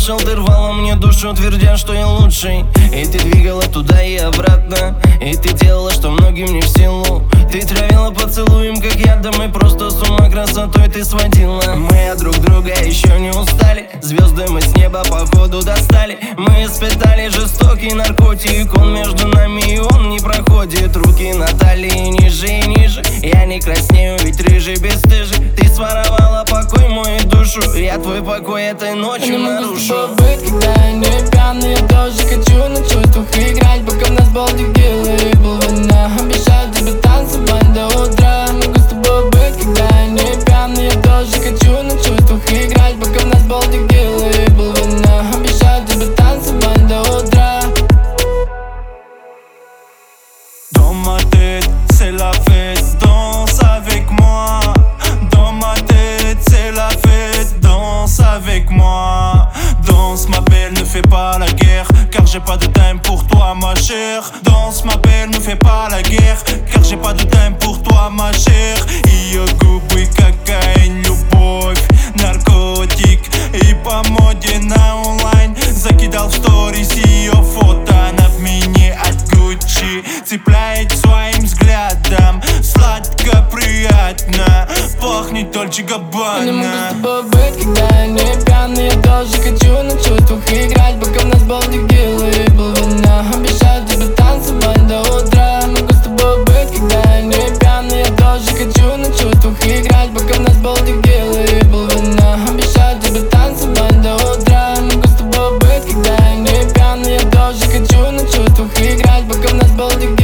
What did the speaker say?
слышал, ты рвала мне душу, твердя, что я лучший. И ты двигала туда и обратно, и ты делала, что многим не в силу. Ты травила поцелуем, как ядом, и просто с ума красотой ты сводила. Мы от друг друга еще не устали, звезды мы с неба походу достали. Мы испытали жестокий наркотик, он между нами и он не проходит. Руки на талии ниже и ниже, я не краснею, ведь рыжий бесстыжий. Ты своровала покой мой и душу, я твой покой этой ночью нарушу. Я не могу с тобой быть, когда я не пьяный. Я тоже хочу на чувствах играть, пока в нас Балтик делает и был вина. Обещаю тебе танцевать до утра. Могу с тобой быть, когда я не пьяный. Я тоже хочу на чувствах играть, пока в нас Балтик делает и был вина. Обещаю тебе танцевать до утра. Dans ma tête, c'est la fête, danse avec moi. Dans ma tête, c'est la fête, danse avec moi. Danse ma belle, ne fais pas la guerre, car j'ai pas de time pour toi ma chère. Danse ma belle, ne fais pas la guerre, car j'ai pas de time pour toi ma chère. Ее губы, кокаин, любовь, наркотик. И по моде на онлайн закидал в сторис ее фото. Она в мини от Gucci цепляет своим взглядом. Сладко, приятно, пахнет Дольче Я не могу с Габбана. тобой быть, когда я не пьяный. Я тоже хочу на чувствах играть, пока в нас Балтик делает и был вина. Обещаю тебе танцевать до утра. Могу с тобой быть, когда я не пьяный. Я тоже хочу на чувствах играть, пока в нас Балтик делает и был вина. Обещаю тебе танцевать до утра. Могу с тобой быть, когда я не пьяный. Я тоже хочу на чувствах играть, пока в нас Балтик делает.